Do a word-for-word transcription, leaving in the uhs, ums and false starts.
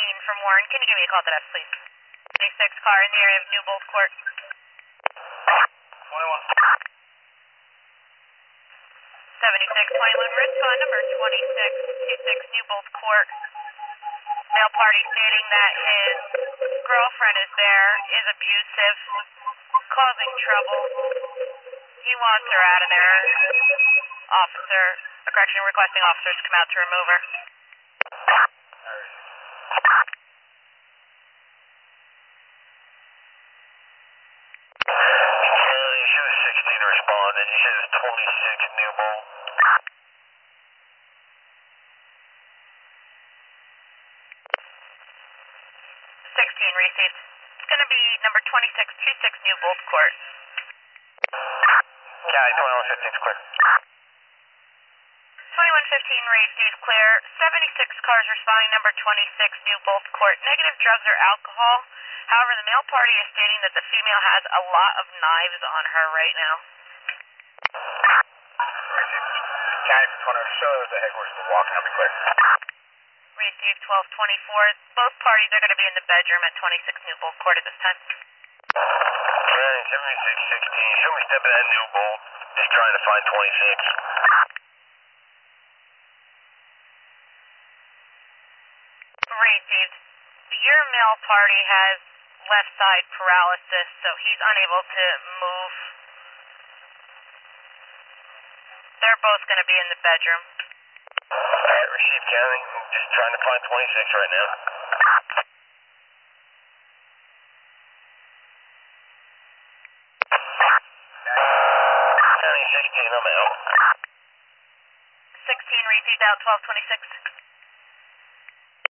sixteen from Warren. Can you give me a call to that, please? twenty-six car in the area of New Bolt Court. twenty-one. seventy-six twenty-one, respond number twenty-six twenty-six New Bolt Court. Male party stating that his girlfriend is there, is abusive, causing trouble. He wants her out of there. Officer, a correction requesting officers come out to remove her. She was sixteen responded. You said it was twenty-six New Bolt. sixteen received. It's going to be number twenty-six twenty-six New Bolt Court. County twenty-one fifteen is clear. twenty-one fifteen received clear. seventy-six cars responding number twenty-six New Bolt Court. Negative drugs or alcohol. However, the male party is stating that the female has a lot of knives on her right now. County twenty show the headquarters is walking up and clear. Received twelve twenty-four. Both parties are going to be in the bedroom at twenty-six New Bolt Court at this time. County seventy-six sixteen. Show me stepping at New Bolt. Just trying to find twenty-six. Received. Your male party has left side paralysis, so he's unable to move. They're both going to be in the bedroom. Alright, received County. Just trying to find twenty-six right now. County sixteen, I'm out. sixteen received out, twelve twenty-six.